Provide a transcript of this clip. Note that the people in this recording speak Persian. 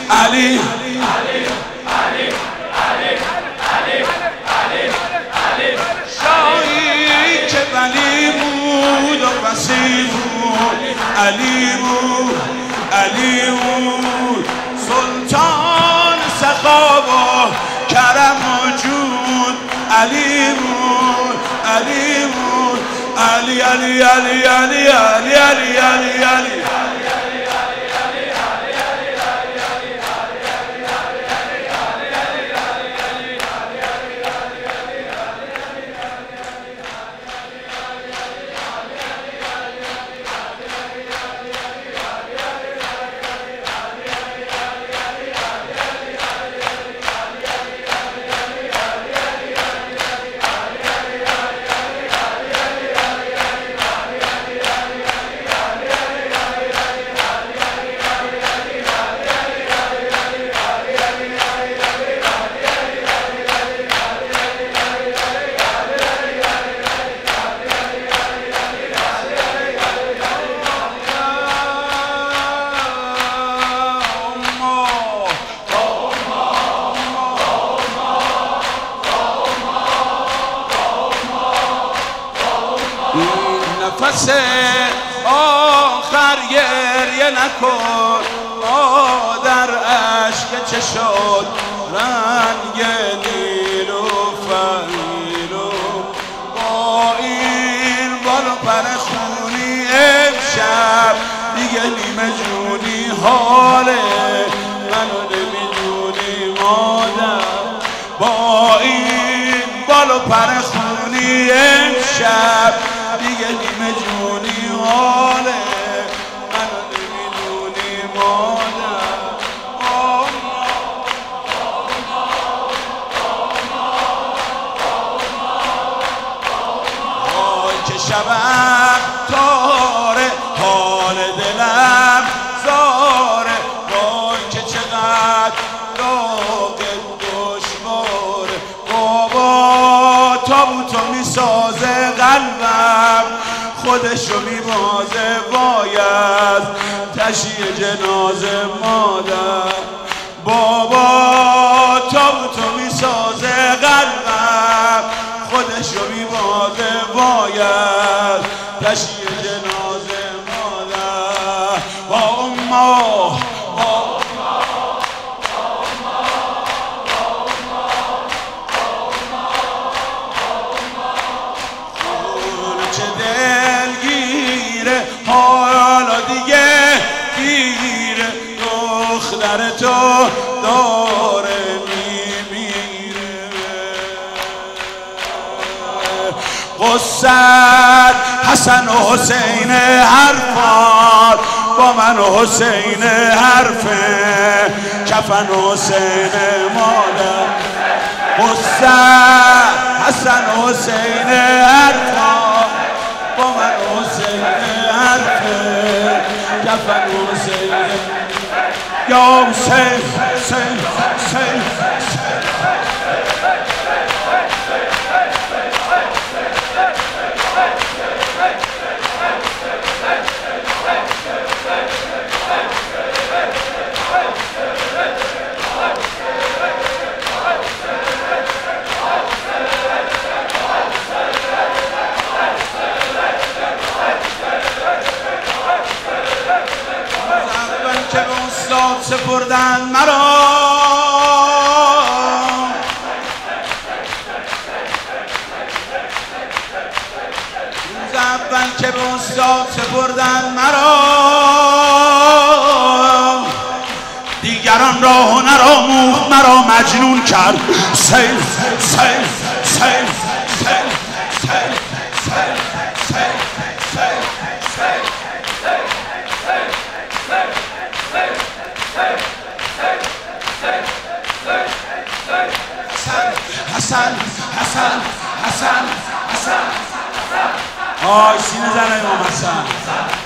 علی شاهی که ولی بود و وسیع بود، علی بود، علی بود، سلطان سخا و کرم و جود، علی بود، علی بود، علی علی علی علی علی علی علی علی نفس آخر گریه نکن، مادر اشک چه شد رنگ نیلوفر، با این بال و پر خونی امشب دیگه نیمه جونی حاله منو نمیدونی مادر، با این بال و پر خونی امشب دیگه نیمه جونی حاله منو نمیدونی مادر. وای که شبم تاره حال دلم زاره، وای که چقدر داغ دشواره، بابا تابوتو میسازه قلبم خودشو میبازه، باید تشییع جنازه مادر، بابا تابوتو میسازه قلبم خودشو میبازه، باید تشییع جنازه مادر. با اما چه دلگیره حالا دیگه دیره، دختر تو داره میمیره، قصد حسن و حسین حرفان با من و حسین حرفه، کفن و حسین مادر، قصد حسن و حسین حرفان با من حسین حرفه، کفن حسین یا حسین حسین حسین که به استاد سپردن مرا، روز اول که به استاد سپردن مرا، دیگران را هنر آموخت مرا مجنون کرد، سیل سیل سیل سیل سیل حسن حسن حسن حسن آی سینه زن امام حسن